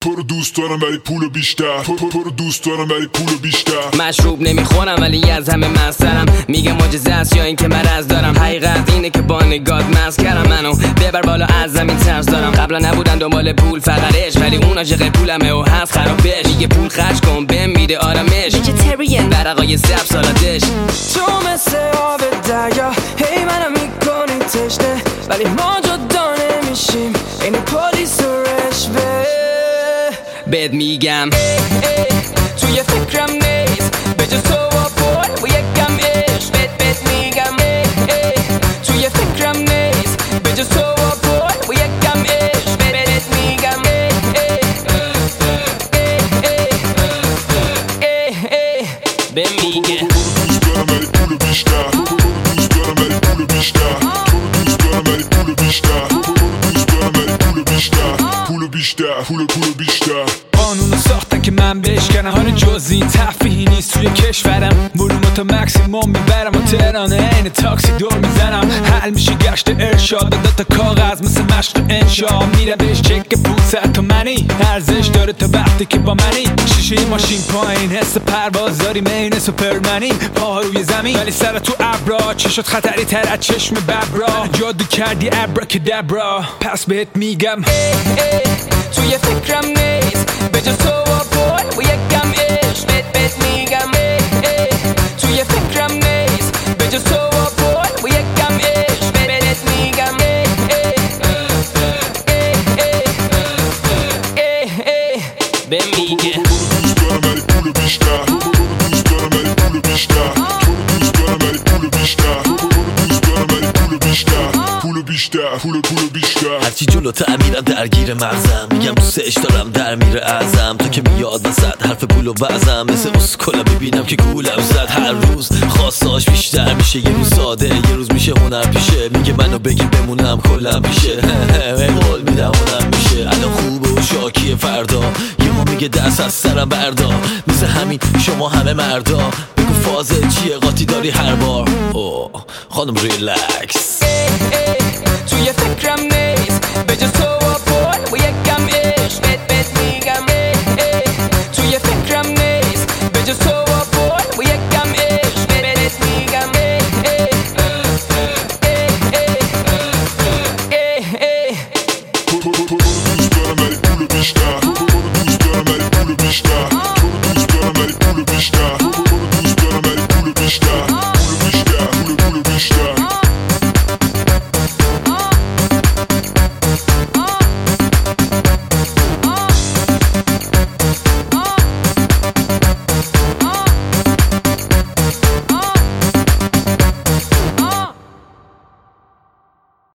تو رو دوست دارم ولی پولو بیشتر، تو رو دوست دارم ولی پولو بیشتر. مشروب نمیخورم ولی از همه مسترم، میگه معجزه است یا این که مرض دارم. حقیقت اینه که با نگات مست کردم منو، ببر بالا از زمین ترس دارم. قبلا نبودن دنبال پول فقط عشق، ولی اون عاشق پولمه و هست خرابش. میگه پول خرج کن بهم میده آرامش، ویژیتریان برقای سبز سالادش. تو مثل آب دریا هی منم میکنی تشنه، ولی ما جدا نمیشیم این پلیس و رشوه. بهت میگم توی فکرم نیست به جز تو و پول و یکم عشق. بهت میگم توی فکرم نیست به جز تو و پول و یکم عشق. بهت میگم به میگه دوست دارم ولی پولو بیشتر، دوست دارم ولی پولو بیشتر، دوست دارم ولی پولو بیشتر، دوست دارم ولی پولو بیشتر، پولو بیشتر، پولو بیشتر. قانونو ساختن که من بشکنم، آره جز این تفریحی نیست توی کشورم. ولومو مکسیموم میبرم و تهرانه عین تاکسی دور میزنم. حل میشه گشت ارشاد، داتا کاغذ مثل مشق انشا. میره بهش چک 500 تومنی، ارزش داره تا وقتی که با منی. شیشه ماشین پایین، حس پرواز داری مین سوپرمنی. پاها روی زمین ولی سر تو ابرا، چشات خطری تر از چشم ببرا. جادو کردی ابرا که دبرا، پس بهت میگم توی فکرم نیست به جز تو و پول و یکم عشق. بهت میگم توی فکرم نیست به جز تو و پول و یکم عشق. بهت میگم به میگه دوست دارم ولی پولو بیشتر، دوست دارم ولی پولو بیشتر، دوست دارم ولی پولو بیشتر، دوست دارم ولی پولو بیشتر، پولو بیشتر، پولو بیشتر. هرچی جلوتر میرم درگیر مغزم، میگم دوستش دارم در میره ازم. تو که میاد وسط حرف پولو بعضم، مثل اسکولا میبینم که گولم زد. هر روز خواستاش بیشتر میشه، یه روز ساده یه روز میشه هنر پیشه. میگه منو بگی بمونم کلم پیشه، قول میدم هنر میشه. الان خوبه و شاکیه فردا، یهو میگه دست از سرم بردار. مثل همین شما همه مردا، بگو فازه چیه قاطی داری هر بار. اوه خانم ریلکس توی فکرم نیست به جز تو و پول و یکم عشق. بهت میگم توی فکرم نیست به جز تو و پول و یکم عشق. بهت میگم دوست دارم ولی پولو بیشتر، دوست دارم ولی پولو بیشتر.